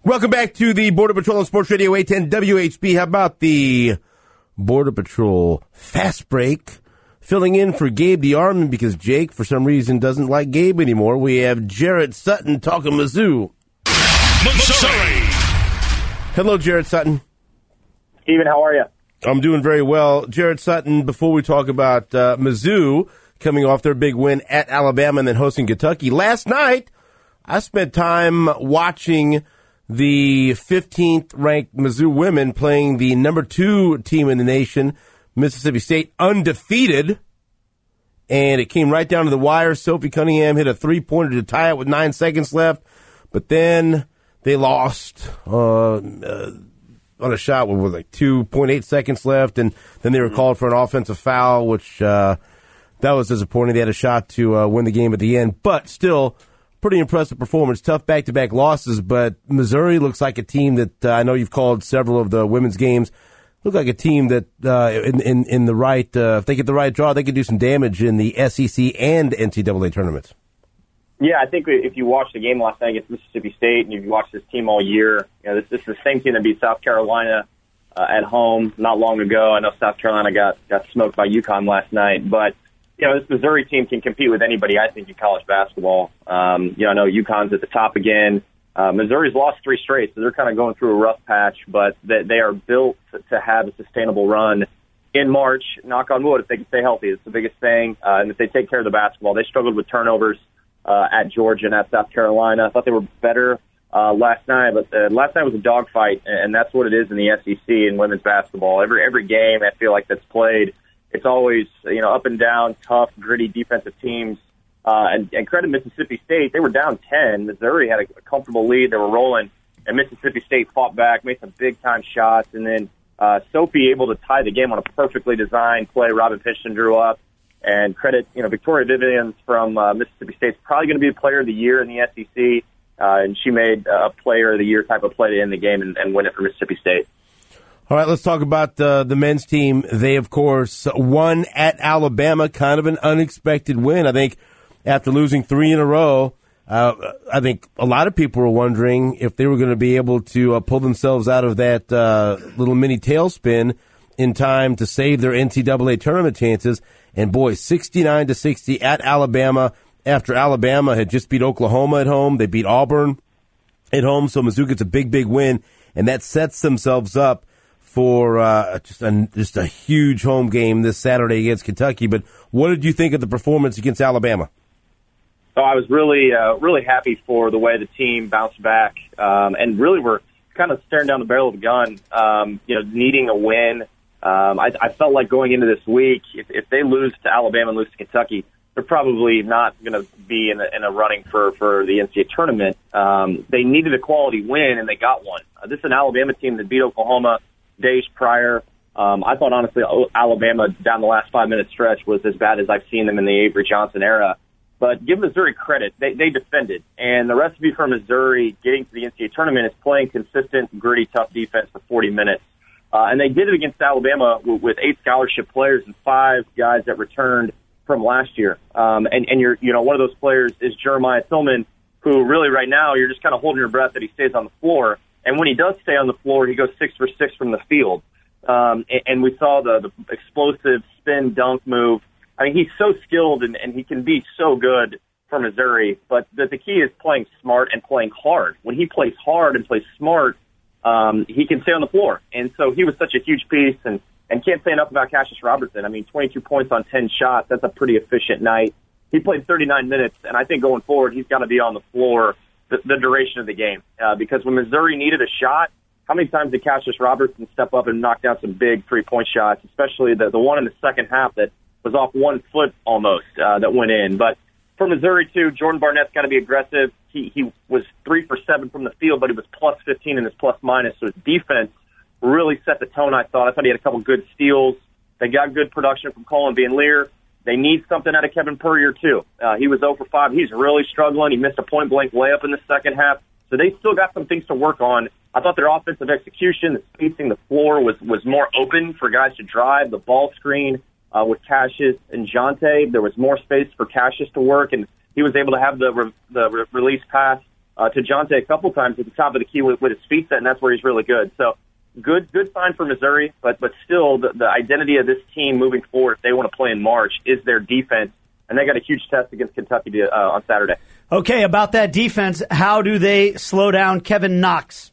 Welcome back to the Border Patrol on Sports Radio 810 WHB. How about the Border Patrol Fast Break? Filling in for Gabe DeArmond because Jake, for some reason, doesn't like Gabe anymore. We have Jarrett Sutton talking Mizzou. Missouri. Hello, Jarrett Sutton. Steven, how are you? I'm doing very well. Jarrett Sutton, before we talk about Mizzou coming off their big win at Alabama and then hosting Kentucky, last night I spent time watching the 15th ranked Mizzou women playing the number 2 team in the nation, Mississippi State, undefeated. And it came right down to the wire. Sophie Cunningham hit a 3-pointer to tie it with 9 seconds left. But then they lost on a shot with like 2.8 seconds left. And then they were called for an offensive foul, which that was disappointing. They had a shot to win the game at the end. But still, pretty impressive performance. Tough back-to-back losses, but Missouri looks like a team that I know you've called several of the women's games. Look like a team that in the right, if they get the right draw, they could do some damage in the SEC and NCAA tournaments. Yeah, I think if you watch the game last night against Mississippi State, and if you watch this team all year, this is the same team that beat South Carolina at home not long ago. I know South Carolina got smoked by UConn last night, but this Missouri team can compete with anybody, I think, in college basketball. I know UConn's at the top again. Missouri's lost 3 straight, so they're kind of going through a rough patch, but they are built to have a sustainable run in March. Knock on wood, if they can stay healthy. It's the biggest thing. And if they take care of the basketball. They struggled with turnovers at Georgia and at South Carolina. I thought they were better last night, but last night was a dogfight, and that's what it is in the SEC in women's basketball. Every game I feel like that's played, it's always, up and down, tough, gritty defensive teams. And credit Mississippi State, they were down 10. Missouri had a comfortable lead. They were rolling, and Mississippi State fought back, made some big-time shots, and then Sophie able to tie the game on a perfectly designed play. Robin Piston drew up. And credit, Victoria Vivians from Mississippi State's probably going to be a player of the year in the SEC, and she made a player of the year type of play to end the game and win it for Mississippi State. All right, let's talk about the men's team. They, of course, won at Alabama, kind of an unexpected win. I think after losing 3 in a row, I think a lot of people were wondering if they were going to be able to pull themselves out of that little mini tailspin in time to save their NCAA tournament chances. And, boy, 69-60 at Alabama after Alabama had just beat Oklahoma at home. They beat Auburn at home, so Mizzou gets a big, big win, and that sets themselves up for just a huge home game this Saturday against Kentucky. But what did you think of the performance against Alabama? So I was really happy for the way the team bounced back, and really were kind of staring down the barrel of the gun, needing a win. I felt like going into this week, if they lose to Alabama and lose to Kentucky, they're probably not going to be in a running for the NCAA tournament. They needed a quality win, and they got one. This is an Alabama team that beat Oklahoma days prior. I thought, honestly, Alabama down the last 5-minute stretch was as bad as I've seen them in the Avery Johnson era. But give Missouri credit. They defended. And the recipe for Missouri getting to the NCAA tournament is playing consistent, gritty, tough defense for 40 minutes. And they did it against Alabama with 8 scholarship players and 5 guys that returned from last year. And you're, one of those players is Jeremiah Tillman, who really right now you're just kind of holding your breath that he stays on the floor. And when he does stay on the floor, he goes 6 for 6 from the field. And we saw the explosive spin dunk move. I mean, he's so skilled and he can be so good for Missouri. But the key is playing smart and playing hard. When he plays hard and plays smart, he can stay on the floor. And so he was such a huge piece. And can't say enough about Cassius Robertson. I mean, 22 points on 10 shots. That's a pretty efficient night. He played 39 minutes, and I think going forward he's got to be on the floor the duration of the game. Because when Missouri needed a shot, how many times did Cassius Robertson step up and knock down some big three-point shots, especially the one in the second half that was off 1 foot almost that went in. But for Missouri, too, Jordan Barnett's got to be aggressive. He was 3 for 7 from the field, but he was plus 15 in his plus-minus, so his defense really set the tone, I thought. I thought he had a couple good steals. They got good production from Colin Van Leer. They need something out of Kevin Puryear, too. He was 0 for 5. He's really struggling. He missed a point-blank layup in the second half. So they still got some things to work on. I thought their offensive execution, the spacing, the floor was more open for guys to drive. The ball screen with Cassius and Jonte, there was more space for Cassius to work, and he was able to have the release pass to Jonte a couple times at the top of the key with his feet set, and that's where he's really good. So good sign for Missouri, but still the identity of this team moving forward, if they want to play in March, is their defense, and they got a huge test against Kentucky on Saturday. Okay, about that defense, how do they slow down Kevin Knox?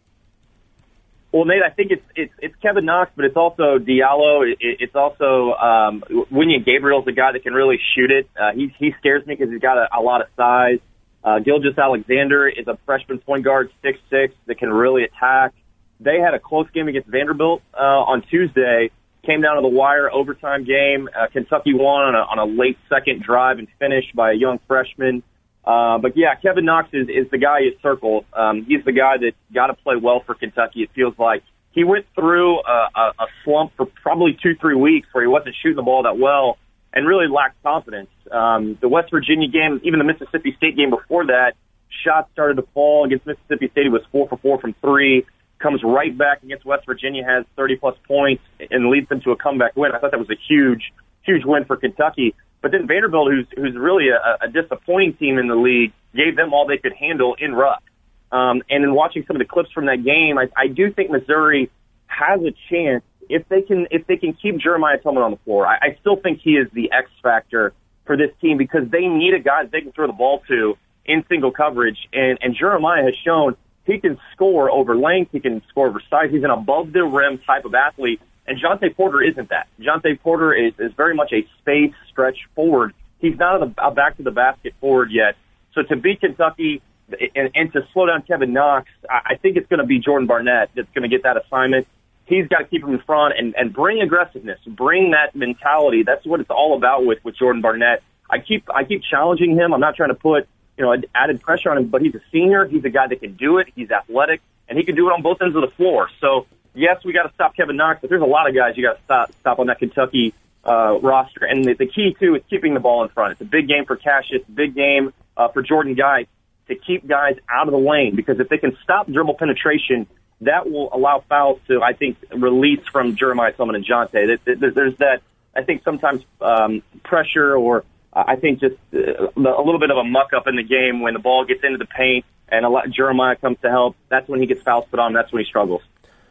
Well, Nate, I think it's Kevin Knox, but it's also Diallo. It's also Wynia Gabriel's a guy that can really shoot it. He scares me because he's got a lot of size. Gilgeous-Alexander is a freshman point guard, 6'6", that can really attack. They had a close game against Vanderbilt on Tuesday. Came down to the wire, overtime game. Kentucky won on a late second drive and finish by a young freshman. But yeah, Kevin Knox is the guy you circle. He's the guy that's got to play well for Kentucky. It feels like he went through a slump for probably 2-3 weeks where he wasn't shooting the ball that well and really lacked confidence. The West Virginia game, even the Mississippi State game before that, shots started to fall against Mississippi State. He was 4 for 4 from 3. Comes right back against West Virginia, has 30-plus points, and leads them to a comeback win. I thought that was a huge win for Kentucky. But then Vanderbilt, who's really a disappointing team in the league, gave them all they could handle in Rupp. And in watching some of the clips from that game, I do think Missouri has a chance if they can keep Jeremiah Tillman on the floor. I still think he is the X factor for this team because they need a guy that they can throw the ball to in single coverage. And Jeremiah has shown he can score over length, he can score over size. He's an above-the-rim type of athlete, and Jonte Porter isn't that. Jonte Porter is very much a space stretch forward. He's not a back-to-the-basket forward yet. So to beat Kentucky and to slow down Kevin Knox, I think it's going to be Jordan Barnett that's going to get that assignment. He's got to keep him in front and bring aggressiveness, bring that mentality. That's what it's all about with Jordan Barnett. I keep challenging him. I'm not trying to put added pressure on him, but he's a senior. He's a guy that can do it. He's athletic, and he can do it on both ends of the floor. So, yes, we got to stop Kevin Knox, but there's a lot of guys you got to stop on that Kentucky roster. And the key, too, is keeping the ball in front. It's a big game for Cassius, a big game for Jordan Guy to keep guys out of the lane, because if they can stop dribble penetration, that will allow fouls to, I think, release from Jeremiah Tillman and Jonte. There's that, I think, sometimes pressure or I think just a little bit of a muck-up in the game when the ball gets into the paint and Jeremiah comes to help. That's when he gets fouls put on. That's when he struggles.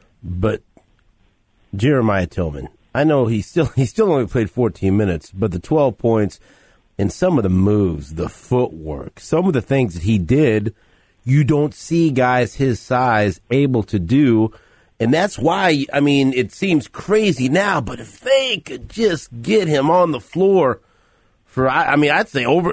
But Jeremiah Tillman, I know he still only played 14 minutes, but the 12 points and some of the moves, the footwork, some of the things that he did, you don't see guys his size able to do. And that's why, I mean, it seems crazy now, but if they could just get him on the floor for, I'd say over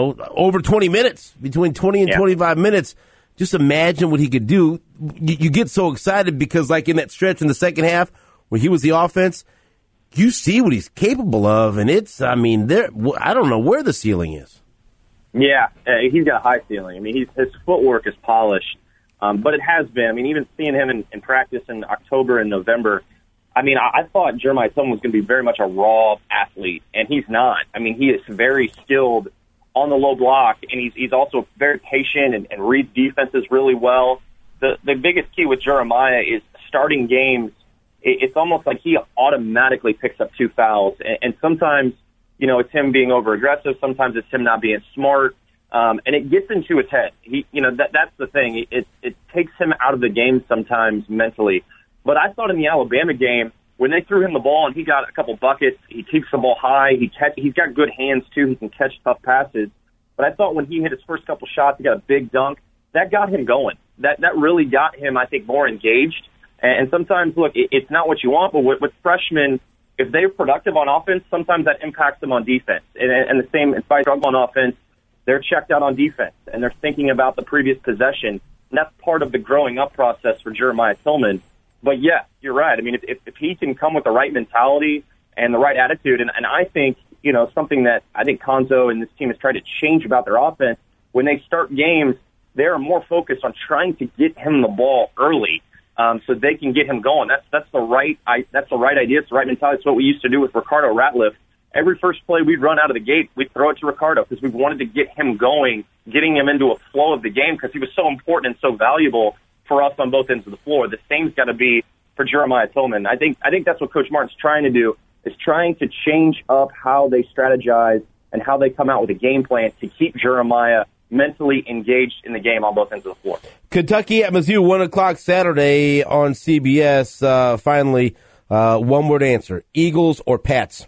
20 minutes, between 20 and 25 minutes. Just imagine what he could do. You get so excited because, like, in that stretch in the second half when he was the offense, you see what he's capable of, and I don't know where the ceiling is. Yeah, he's got a high ceiling. I mean, his footwork is polished, but it has been. I mean, even seeing him in practice in October and November, I mean, I thought Jeremiah Tillman was going to be very much a raw athlete, and he's not. I mean, he is very skilled on the low block, and he's also very patient and reads defenses really well. The biggest key with Jeremiah is starting games. It's almost like he automatically picks up 2 fouls, and sometimes, it's him being over-aggressive. Sometimes it's him not being smart, and it gets into his head. That's the thing. It takes him out of the game sometimes mentally. But I thought in the Alabama game, when they threw him the ball and he got a couple buckets, he keeps the ball high. He's got good hands, too. He can catch tough passes. But I thought when he hit his first couple shots, he got a big dunk. That got him going. That really got him, I think, more engaged. And sometimes, look, it's not what you want, but with freshmen, if they're productive on offense, sometimes that impacts them on defense. And the same, if I struggle on offense, they're checked out on defense, and they're thinking about the previous possession. And that's part of the growing up process for Jeremiah Tillman. But, yeah, you're right. I mean, if he can come with the right mentality and the right attitude, and I think, something that I think Konzo and this team has tried to change about their offense, when they start games, they're more focused on trying to get him the ball early so they can get him going. That's the right idea. It's the right mentality. It's what we used to do with Ricardo Ratliff. Every first play we'd run out of the gate, we'd throw it to Ricardo because we wanted to get him going, getting him into a flow of the game because he was so important and so valuable for us on both ends of the floor. The same's got to be for Jeremiah Tillman. I think that's what Coach Martin's trying to do, is trying to change up how they strategize and how they come out with a game plan to keep Jeremiah mentally engaged in the game on both ends of the floor. Kentucky at Mizzou, 1 o'clock Saturday on CBS. Finally, one-word answer, Eagles or Pats?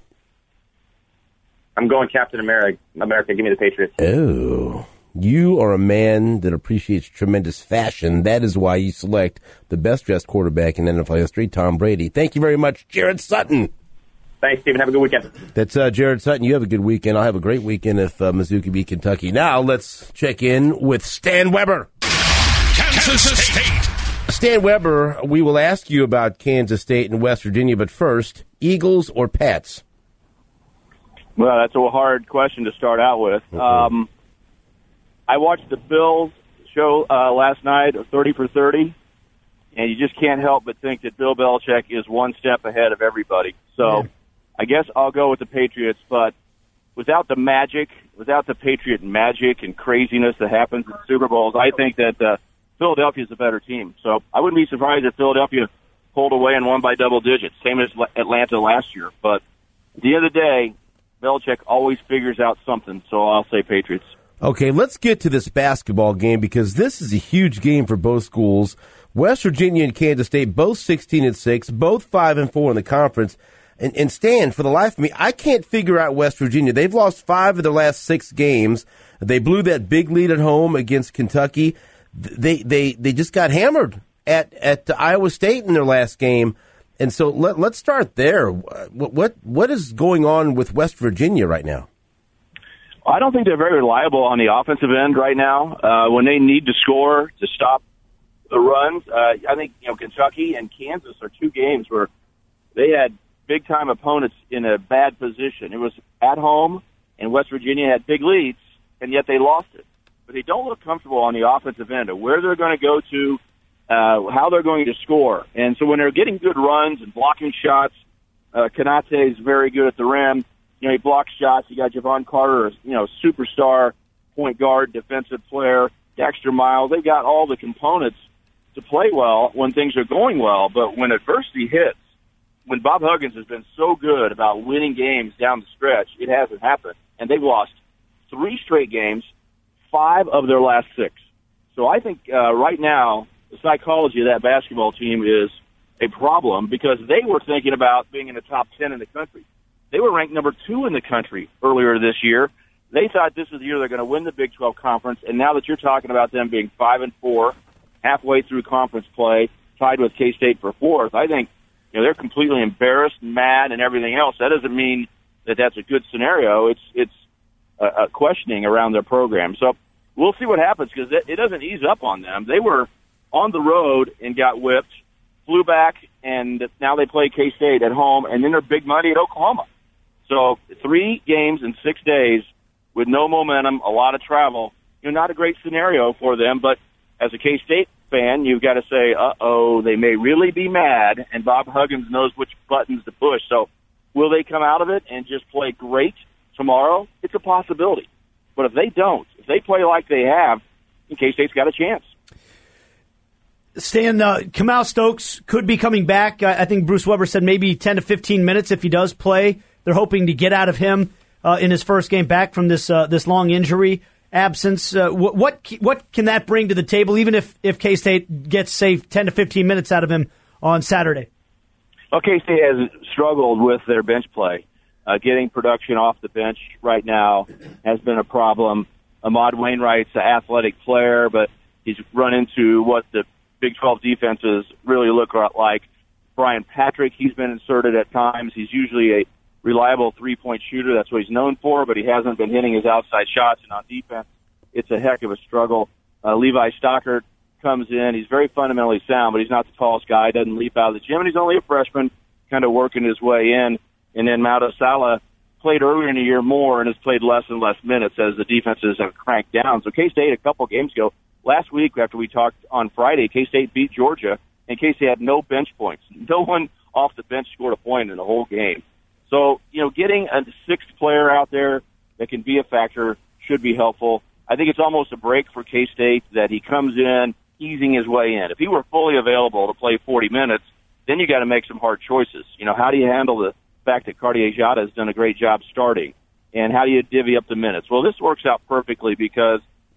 I'm going Captain America. Give me the Patriots. Oh, you are a man that appreciates tremendous fashion. That is why you select the best-dressed quarterback in NFL history, Tom Brady. Thank you very much, Jared Sutton. Thanks, Stephen. Have a good weekend. That's Jared Sutton. You have a good weekend. I'll have a great weekend if Mizzou can beat Kentucky. Now let's check in with Stan Weber. Kansas State. Stan Weber, we will ask you about Kansas State and West Virginia, but first, Eagles or Pats? Well, that's a hard question to start out with. Okay. I watched the Bills show last night, 30 for 30, and you just can't help but think that Bill Belichick is one step ahead of everybody. So I guess I'll go with the Patriots, but without the magic, without the Patriot magic and craziness that happens in Super Bowls, I think that Philadelphia is a better team. So I wouldn't be surprised if Philadelphia pulled away and won by double digits, same as Atlanta last year. But at the end of the day, Belichick always figures out something, so I'll say Patriots. Okay, let's get to this basketball game because this is a huge game for both schools. West Virginia and Kansas State, both 16-6, both 5-4 in the conference. And Stan, for the life of me, I can't figure out West Virginia. They've lost 5 of their last 6 games. They blew that big lead at home against Kentucky. They just got hammered at Iowa State in their last game. And so let's start there. What is going on with West Virginia right now? I don't think they're very reliable on the offensive end right now. When they need to score to stop the runs, I think Kentucky and Kansas are 2 games where they had big-time opponents in a bad position. It was at home, and West Virginia had big leads, and yet they lost it. But they don't look comfortable on the offensive end of where they're going to go to, how they're going to score. And so when they're getting good runs and blocking shots, Kanate is very good at the rim. He blocks shots. You got Javon Carter, superstar point guard, defensive player, Dexter Miles. They've got all the components to play well when things are going well. But when adversity hits, when Bob Huggins has been so good about winning games down the stretch, it hasn't happened. And they've lost 3 straight games, 5 of their last 6. So I think right now the psychology of that basketball team is a problem because they were thinking about being in the top 10 in the country. They were ranked number 2 in the country earlier this year. They thought this is the year they're going to win the Big 12 Conference, and now that you're talking about them being 5-4, halfway through conference play, tied with K-State for 4th, I think they're completely embarrassed, mad, and everything else. That doesn't mean that that's a good scenario. It's a questioning around their program. So we'll see what happens because it doesn't ease up on them. They were on the road and got whipped, flew back, and now they play K-State at home, and then they're big money at Oklahoma. So 3 games in 6 days with no momentum, a lot of travel, not a great scenario for them. But as a K-State fan, you've got to say, uh-oh, they may really be mad, and Bob Huggins knows which buttons to push. So will they come out of it and just play great tomorrow? It's a possibility. But if they don't, if they play like they have, K-State's got a chance. Stan, Kamal Stokes could be coming back. I think Bruce Weber said maybe 10 to 15 minutes if he does play. They're hoping to get out of him in his first game back from this long injury absence. What can that bring to the table, even if K-State gets, say, 10 to 15 minutes out of him on Saturday? Well, K-State has struggled with their bench play. Getting production off the bench right now has been a problem. Ahmad Wainwright's an athletic player, but he's run into what the Big 12 defenses really look like. Brian Patrick, he's been inserted at times. He's usually a reliable three-point shooter. That's what he's known for, but he hasn't been hitting his outside shots. And on defense, it's a heck of a struggle. Levi Stockert comes in. He's very fundamentally sound, but he's not the tallest guy. Doesn't leap out of the gym, and he's only a freshman, kind of working his way in. And then Mauda Sala played earlier in the year more and has played less and less minutes as the defenses have cranked down. So K-State a couple games ago, last week after we talked on Friday, K-State beat Georgia, and K-State had no bench points. No one off the bench scored a point in the whole game. So, getting a 6th player out there that can be a factor should be helpful. I think it's almost a break for K-State that he comes in, easing his way in. If he were fully available to play 40 minutes, then you got to make some hard choices. How do you handle the fact that Cartier-Jada has done a great job starting? And how do you divvy up the minutes? Well, this works out perfectly because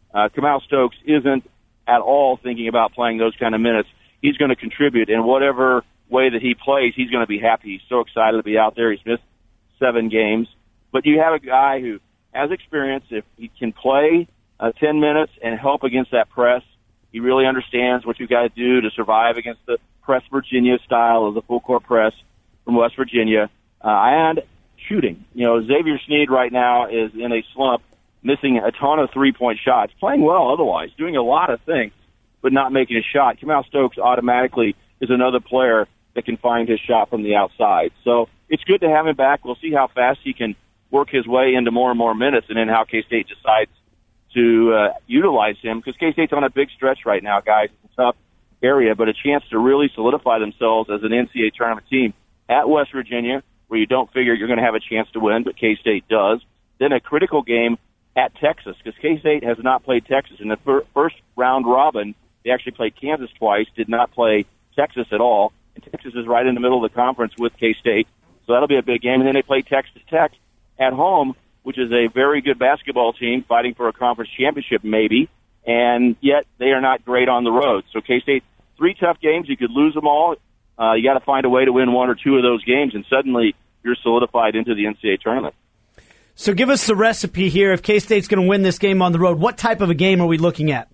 Kamau Stokes isn't at all thinking about playing those kind of minutes. He's going to contribute in whatever way that he plays. He's going to be happy. He's so excited to be out there. He's missed 7 games. But you have a guy who has experience. If he can play 10 minutes and help against that press, he really understands what you got to do to survive against the press Virginia style of the full court press from West Virginia. And shooting. Xavier Sneed right now is in a slump, missing a ton of three-point shots, playing well otherwise, doing a lot of things, but not making a shot. Kamau Stokes automatically is another player that can find his shot from the outside. So it's good to have him back. We'll see how fast he can work his way into more and more minutes, and then how K-State decides to utilize him, because K-State's on a big stretch right now, guys. It's a tough area, but a chance to really solidify themselves as an NCAA tournament team at West Virginia, where you don't figure you're going to have a chance to win, but K-State does. Then a critical game at Texas, because K-State has not played Texas. In the first round robin, they actually played Kansas twice, did not play Texas at all, and Texas is right in the middle of the conference with K-State, so that'll be a big game. And then they play Texas Tech at home, which is a very good basketball team fighting for a conference championship maybe, and yet they are not great on the road. So K-State, 3 tough games. You could lose them all. You got to find a way to win 1 or 2 of those games, and suddenly you're solidified into the NCAA tournament. So give us the recipe here. If K-State's going to win this game on the road, what type of a game are we looking at?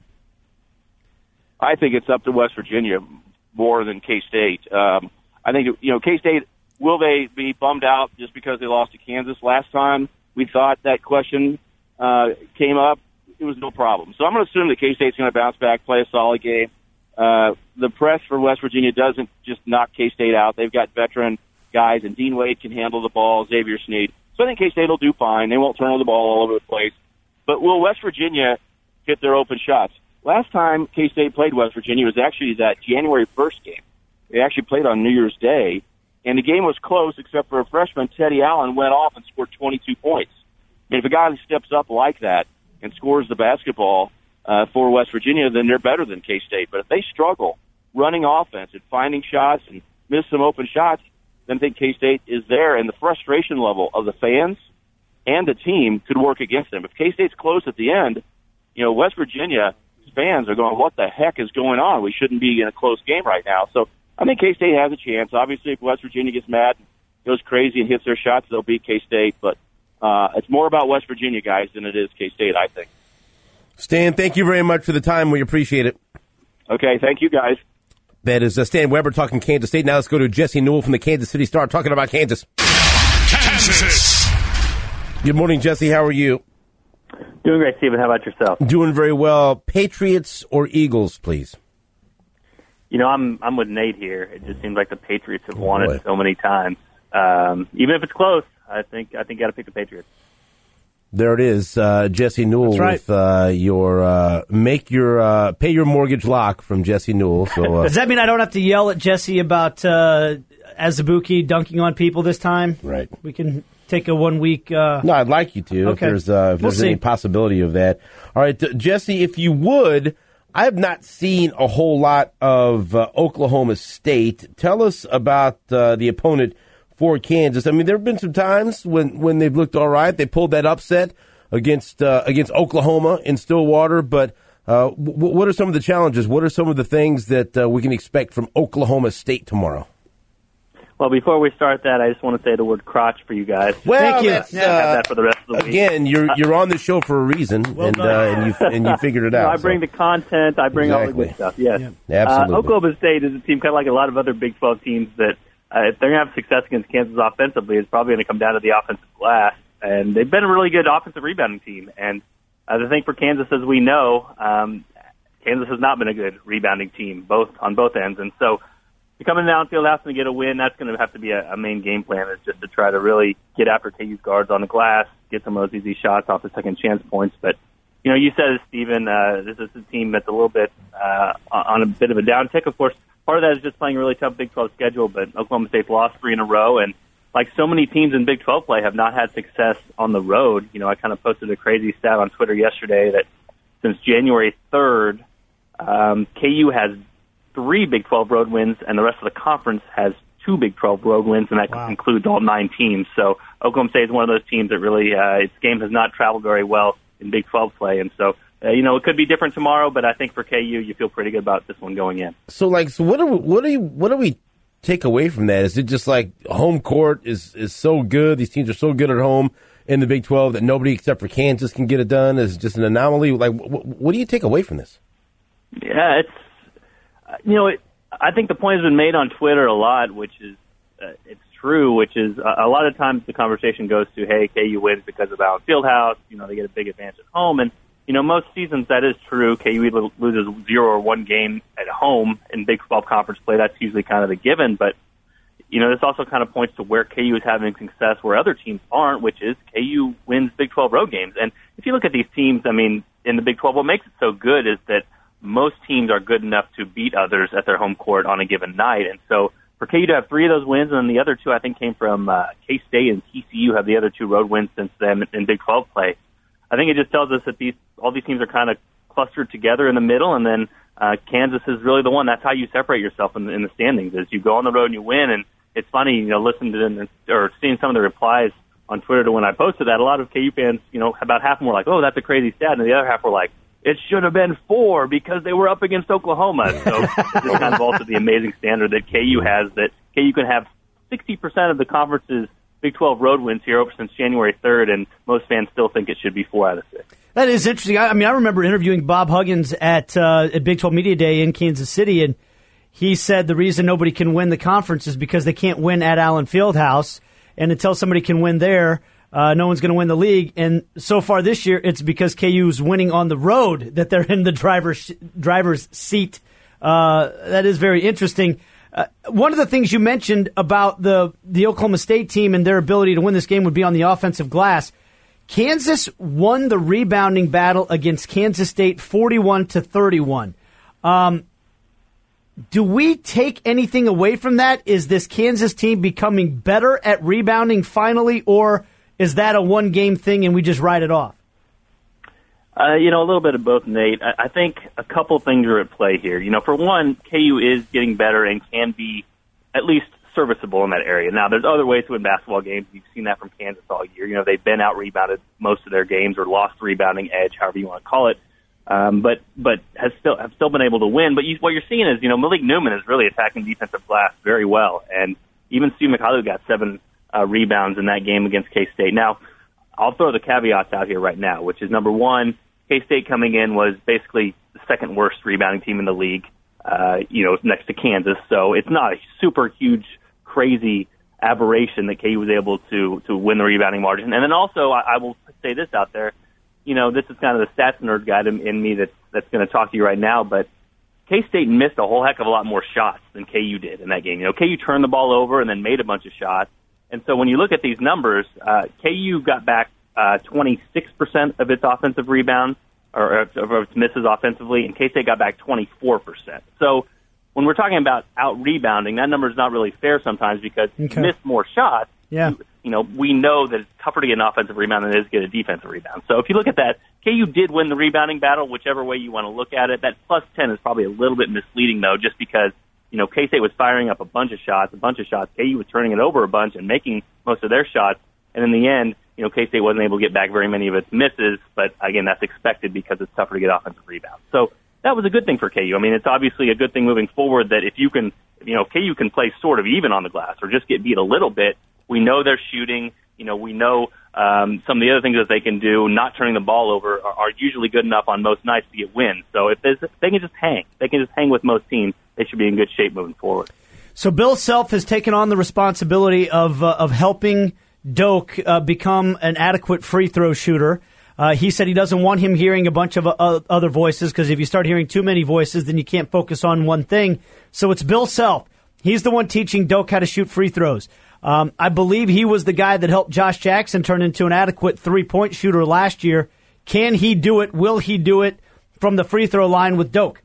I think it's up to West Virginia more than K-State. I think, K-State, will they be bummed out just because they lost to Kansas last time? We thought that question came up. It was no problem. So I'm going to assume that K-State's going to bounce back, play a solid game. The press for West Virginia doesn't just knock K-State out. They've got veteran guys, and Dean Wade can handle the ball, Xavier Sneed. So I think K-State will do fine. They won't turn the ball all over the place. But will West Virginia hit their open shots? Last time K-State played West Virginia was actually that January 1st game. They actually played on New Year's Day, and the game was close except for a freshman, Teddy Allen, went off and scored 22 points. And if a guy steps up like that and scores the basketball for West Virginia, then they're better than K-State. But if they struggle running offense and finding shots and miss some open shots, then I think K-State is there, and the frustration level of the fans and the team could work against them. If K-State's close at the end, West Virginia fans are going, what the heck is going on? We shouldn't be in a close game right now. So I think K-State has a chance. Obviously, if West Virginia gets mad, goes crazy, and hits their shots, they'll beat K-State. But it's more about West Virginia, guys, than it is K-State, I think. Stan, thank you very much for the time. We appreciate it. Okay, thank you, guys. That is Stan Weber talking Kansas State. Now let's go to Jesse Newell from the Kansas City Star talking about Kansas. Kansas. Good morning, Jesse. How are you? Doing great, Stephen. How about yourself? Doing very well. Patriots or Eagles, please? I'm with Nate here. It just seems like the Patriots have won it so many times. Even if it's close, I think you got to pick the Patriots. There it is, Jesse Newell with your pay your mortgage lock from Jesse Newell. So does that mean I don't have to yell at Jesse about Azubuike dunking on people this time? Right. We can take a 1 week. No, I'd like you to. Okay. If there's any possibility of that. All right, Jesse, if you would. I have not seen a whole lot of Oklahoma State. Tell us about the opponent for Kansas. I mean, there have been some times when they've looked all right. They pulled that upset against Oklahoma in Stillwater. But what are some of the challenges? What are some of the things that we can expect from Oklahoma State tomorrow? Well, before we start that, I just want to say the word crotch for you guys. Well, thank you. Have that for the rest of the week. Again, you're on the show for a reason, and you figured it out. I bring the content. I bring all the good stuff. Yes, Absolutely. Oklahoma State is a team kind of like a lot of other Big 12 teams that if they're going to have success against Kansas offensively, it's probably going to come down to the offensive glass. And they've been a really good offensive rebounding team. And the thing for Kansas, as we know, Kansas has not been a good rebounding team on both ends, and so. Coming downfield, asking to get a win, that's going to have to be a main game plan, is just to try to really get after KU's guards on the glass, get some of those easy shots off the second chance points. But, you said it, Stephen, this is a team that's a little bit on a bit of a downtick. Of course, part of that is just playing a really tough Big 12 schedule, but Oklahoma State's lost 3 in a row, and like so many teams in Big 12 play have not had success on the road. I kind of posted a crazy stat on Twitter yesterday that since January 3rd, KU has 3 Big 12 road wins, and the rest of the conference has 2 Big 12 road wins, and that includes all 9 teams. So Oklahoma State is one of those teams that really its game has not traveled very well in Big 12 play, and so it could be different tomorrow, but I think for KU, you feel pretty good about this one going in. So what do we take away from that? Is it just like home court is so good? These teams are so good at home in the Big 12 that nobody except for Kansas can get it done? Is it just an anomaly? Like, what do you take away from this? Yeah, I think the point has been made on Twitter a lot, which is it's true, which is a lot of times the conversation goes to, hey, KU wins because of Allen Fieldhouse. They get a big advantage at home. And, most seasons that is true. KU loses 0 or 1 game at home in Big 12 conference play. That's usually kind of the given. But, this also kind of points to where KU is having success where other teams aren't, which is KU wins Big 12 road games. And if you look at these teams, in the Big 12, what makes it so good is that most teams are good enough to beat others at their home court on a given night. And so for KU to have 3 of those wins, and then the other 2, I think, came from K-State and TCU have the other 2 road wins since then in Big 12 play. I think it just tells us that all these teams are kind of clustered together in the middle, and then Kansas is really the one. That's how you separate yourself in the standings, is you go on the road and you win. And it's funny, listening to them or seeing some of the replies on Twitter to when I posted that. A lot of KU fans, about half of them were like, "Oh, that's a crazy stat," and the other half were like, "It should have been 4 because they were up against Oklahoma." So it's kind of also the amazing standard that KU has, that KU can have 60% of the conference's Big 12 road wins here over since January 3rd, and most fans still think it should be 4 out of 6. That is interesting. I remember interviewing Bob Huggins at Big 12 Media Day in Kansas City, and he said the reason nobody can win the conference is because they can't win at Allen Fieldhouse, and until somebody can win there, no one's going to win the league. And so far this year, it's because KU's winning on the road that they're in the driver's seat. That is very interesting. One of the things you mentioned about the Oklahoma State team and their ability to win this game would be on the offensive glass. Kansas won the rebounding battle against Kansas State 41-31. Do we take anything away from that? Is this Kansas team becoming better at rebounding finally, or is that a one-game thing and we just write it off? A little bit of both, Nate. I think a couple things are at play here. For one, KU is getting better and can be at least serviceable in that area. Now, there's other ways to win basketball games. You've seen that from Kansas all year. They've been out-rebounded most of their games or lost rebounding edge, however you want to call it. But have still been able to win. But what you're seeing is, Malik Newman is really attacking defensive glass very well. And even Stu McCallum got 7 rebounds in that game against K-State. Now, I'll throw the caveats out here right now, which is, number one, K-State coming in was basically the second worst rebounding team in the league, next to Kansas. So it's not a super huge, crazy aberration that KU was able to win the rebounding margin. And then also, I will say this out there, this is kind of the stats nerd guy in me that's going to talk to you right now, but K-State missed a whole heck of a lot more shots than KU did in that game. KU turned the ball over and then made a bunch of shots. And so when you look at these numbers, KU got back 26% of its offensive rebounds, or of its misses offensively, and K-State got back 24%. So when we're talking about out-rebounding, that number is not really fair sometimes because you miss more shots. Yeah. We know that it's tougher to get an offensive rebound than it is to get a defensive rebound. So if you look at that, KU did win the rebounding battle, whichever way you want to look at it. That plus 10 is probably a little bit misleading, though, just because, K-State was firing up a bunch of shots. KU was turning it over a bunch and making most of their shots. And in the end, K-State wasn't able to get back very many of its misses, but again, that's expected because it's tougher to get offensive rebounds. So that was a good thing for KU. It's obviously a good thing moving forward that if you can, KU can play sort of even on the glass or just get beat a little bit. We know they're shooting. We know some of the other things that they can do, not turning the ball over, are usually good enough on most nights to get wins. So if they can just hang with most teams, they should be in good shape moving forward. So Bill Self has taken on the responsibility of helping Doak become an adequate free throw shooter. He said he doesn't want him hearing a bunch of other voices because if you start hearing too many voices, then you can't focus on one thing. So it's Bill Self. He's the one teaching Doak how to shoot free throws. I believe he was the guy that helped Josh Jackson turn into an adequate three-point shooter last year. Can he do it? Will he do it from the free throw line with Doak?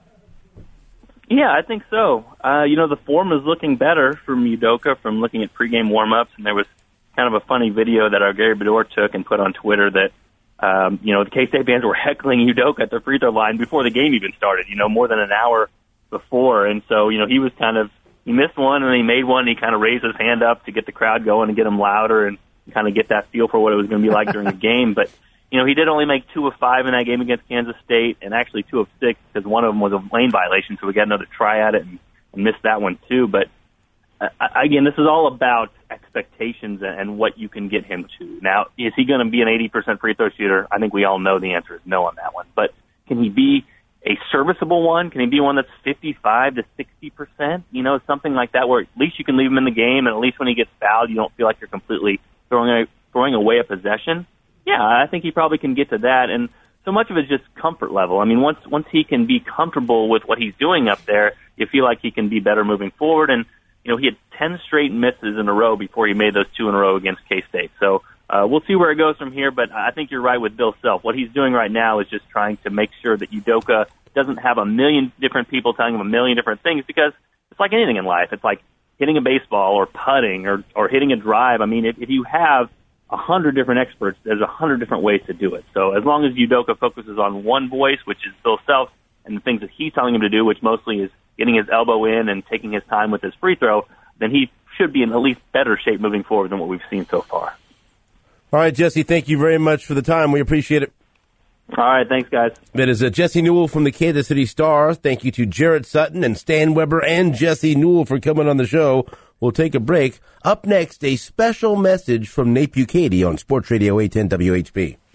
Yeah, I think so. The form is looking better from Udoka from looking at pregame warm-ups, and there was kind of a funny video that our Gary Bedore took and put on Twitter that, the K-State fans were heckling Udoka at the free throw line before the game even started, more than an hour before. And so, he was he missed one and he made one and he kind of raised his hand up to get the crowd going and get them louder and kind of get that feel for what it was going to be like during the game. But, he did only make 2 of 5 in that game against Kansas State, and actually 2 of 6 because one of them was a lane violation, so we got another try at it and missed that one too. But again, this is all about expectations and what you can get him to. Now, is he going to be an 80% free throw shooter? I think we all know the answer is no on that one. But can he be a serviceable one? Can he be one that's 55 to 60%? Something like that where at least you can leave him in the game, and at least when he gets fouled, you don't feel like you're completely throwing away a possession. Yeah, I think he probably can get to that. And so much of it is just comfort level. I mean, once he can be comfortable with what he's doing up there, you feel like he can be better moving forward. And, he had 10 straight misses in a row before he made those 2 in a row against K-State. So we'll see where it goes from here, but I think you're right with Bill Self. What he's doing right now is just trying to make sure that Udoka doesn't have a million different people telling him a million different things, because it's like anything in life. It's like hitting a baseball or putting or hitting a drive. I mean, if you have 100 different experts, there's 100 different ways to do it. So as long as Udoka focuses on one voice, which is Bill Self, and the things that he's telling him to do, which mostly is getting his elbow in and taking his time with his free throw, then he should be in at least better shape moving forward than what we've seen so far. All right, Jesse, thank you very much for the time. We appreciate it. All right, thanks, guys. That is Jesse Newell from the Kansas City Star. Thank you to Jarrett Sutton and Stan Weber and Jesse Newell for coming on the show. We'll take a break. Up next, a special message from Nate Bukaty on Sports Radio 810 WHB.